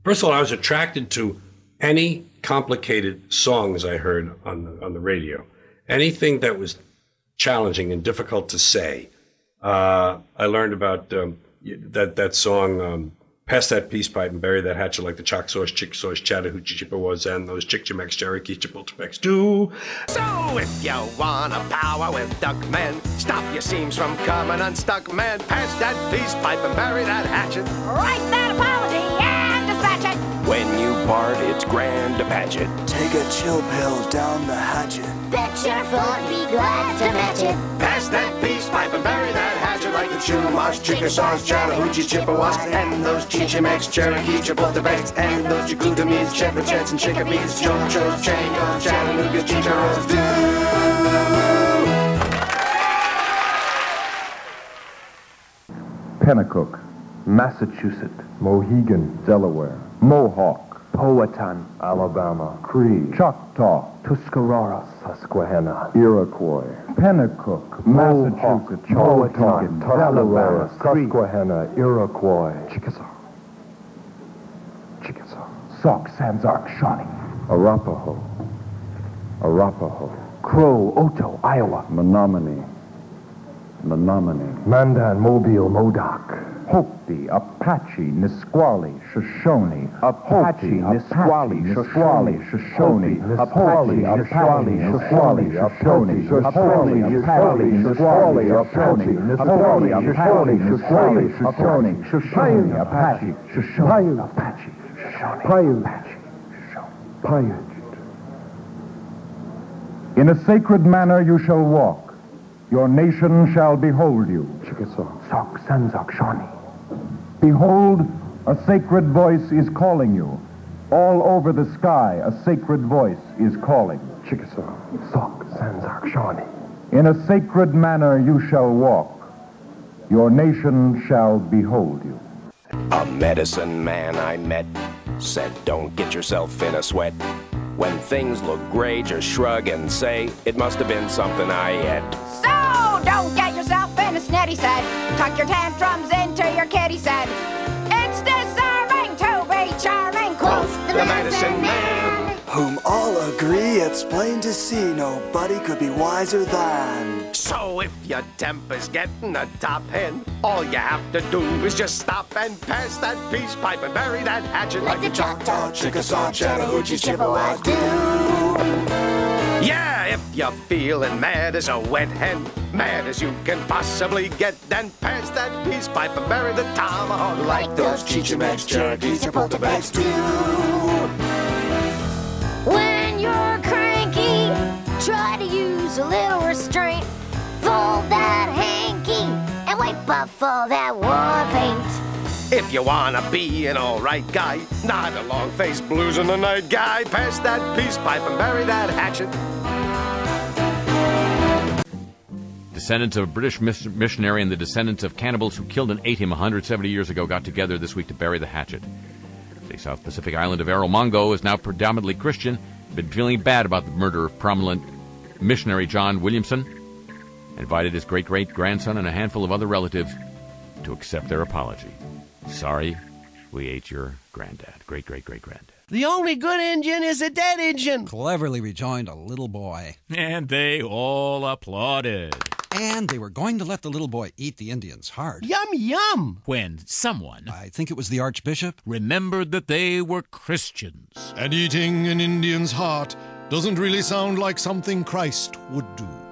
First of all, I was attracted to any complicated songs I heard on the radio. Anything that was challenging and difficult to say. I learned about that song, Pass That Peace Pipe and Bury That Hatchet Like the Chalk Sauce, Chick Sauce, Chattahoochee Chippewas, and those Chick-Chimex, Cherokee, Chipultepec do. So if you want a power with Duckman, stop your seams from coming unstuck, man. Pass that peace pipe and bury that hatchet. Write that apology and dispatch it. When you part, it's grand to patch it. Take a chill pill down the hatchet. Bet your foot be glad to match it. Pass that peace pipe and bury that hatchet like the Chumash, Chickasaws, Chattahoochee, Chippewas, and those Chichimex, Cherokee, Chipultepecs, and those Jagoutamis, Chepachettes, and Chickabees, Chochos, Changos, Chattanoogas, Chicharros, do. Pennacook, Massachusetts, Mohegan, Delaware, Mohawk, Powhatan, Alabama, Cree, Choctaw, Tuscarora, Susquehanna, Iroquois, Pennacook, Massachusetts, Powhatan, Delaware, Susquehanna, Iroquois, Chickasaw, Sauk, Sanzark, Shawnee, Arapaho, Crow, Oto, Iowa, Menominee, Mandan, Mobile, Modoc, Hopi, Apache, Nisqually, Shoshone, Apache, Nisqually, Shoshone, Apache, Nisqually, Shoshone, Apache, Apache, Nisqually, Shoshone, Apache, Shoshone, Apache, Shoshone, Apache, Paiute. In a sacred manner you shall walk. Your nation shall behold you. Chickasaw, Sauk, Sanzak, Shawnee. Behold, a sacred voice is calling you. All over the sky, a sacred voice is calling. Chickasaw, Sauk, Sanzak, Shawnee. In a sacred manner you shall walk. Your nation shall behold you. A medicine man I met said, don't get yourself in a sweat. When things look gray, just shrug and say, it must have been something I ate. So don't get yourself in a snitty said. Tuck your tantrums into your kitty said. It's deserving to be charming, quoth the medicine man. Whom all agree it's plain to see nobody could be wiser than. So if your temper's getting a top hen, all you have to do is just stop and pass that peace pipe and bury that hatchet Like the Choctaw, Chickasaw, Chattahoochee, Chippewas do. Yeah, if you're feeling mad as a wet hen, mad as you can possibly get, then pass that peace pipe and bury the tomahawk like those Chichimex, Cherokees, Chipultepecs do. When you're cranky, try to use a little restraint. Fold that hanky and wipe off all that war paint. If you wanna be an alright guy, not a long-faced blues in the night guy, pass that peace pipe and bury that hatchet. Descendants of a British missionary and the descendants of cannibals who killed and ate him 170 years ago got together this week to bury the hatchet. The South Pacific island of Erromango is now predominantly Christian, been feeling bad about the murder of prominent missionary John Williamson, invited his great-great-grandson and a handful of other relatives to accept their apology. Sorry, we ate your granddad, great-great-great-granddad. The only good Injun is a dead Injun, cleverly rejoined a little boy. And they all applauded. And they were going to let the little boy eat the Indian's heart. Yum, yum! When someone, I think it was the Archbishop, remembered that they were Christians. And eating an Indian's heart doesn't really sound like something Christ would do.